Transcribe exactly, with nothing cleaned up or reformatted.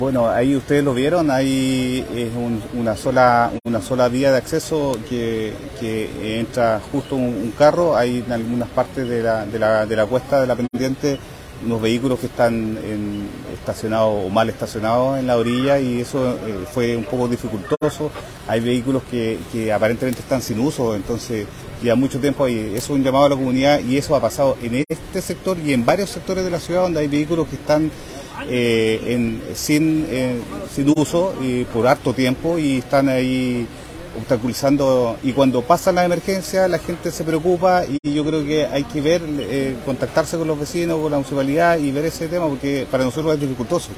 Bueno, ahí ustedes lo vieron, ahí es un- una sola una sola vía de acceso que, que entra justo un, un carro, hay en algunas partes de la, de la, de la cuesta de la pendiente unos vehículos que están en- estacionados o mal estacionados en la orilla y eso eh, fue un poco dificultoso. Hay vehículos que, que aparentemente están sin uso, entonces lleva mucho tiempo ahí. Eso es un llamado a la comunidad y eso ha pasado en este sector y en varios sectores de la ciudad donde hay vehículos que están eh, en- sin, eh, sin uso y por harto tiempo y están ahí obstaculizando, y cuando pasan las emergencias la gente se preocupa y yo creo que hay que ver, eh, contactarse con los vecinos, con la municipalidad y ver ese tema porque para nosotros es dificultoso.